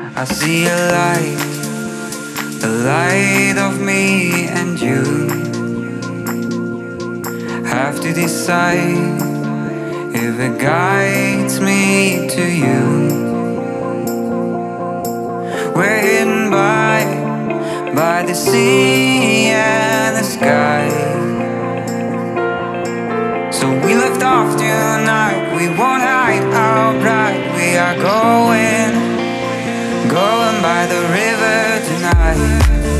I see a light, the light of me and you. Have to decide if it guides me to you. We're hidden by the sea and the sky. So we lift off tonight, we won't hide our pride. We are going by the river tonight.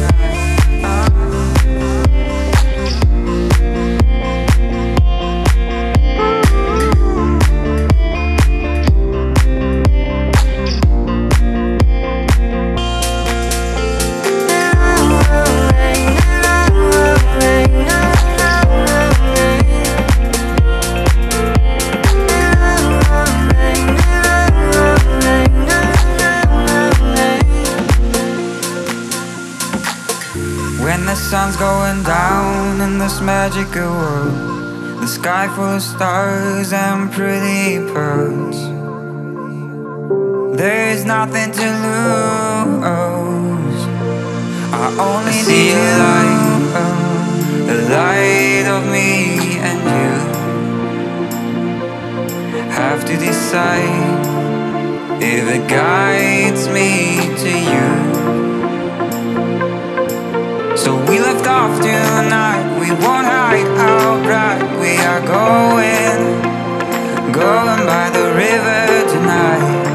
When the sun's going down in this magical world, the sky full of stars and pretty pearls, there's nothing to lose. I only see a light, the light of me and you. Have to decide if it guides me to you. So we left off tonight, we won't hide our pride. We are going by the river tonight.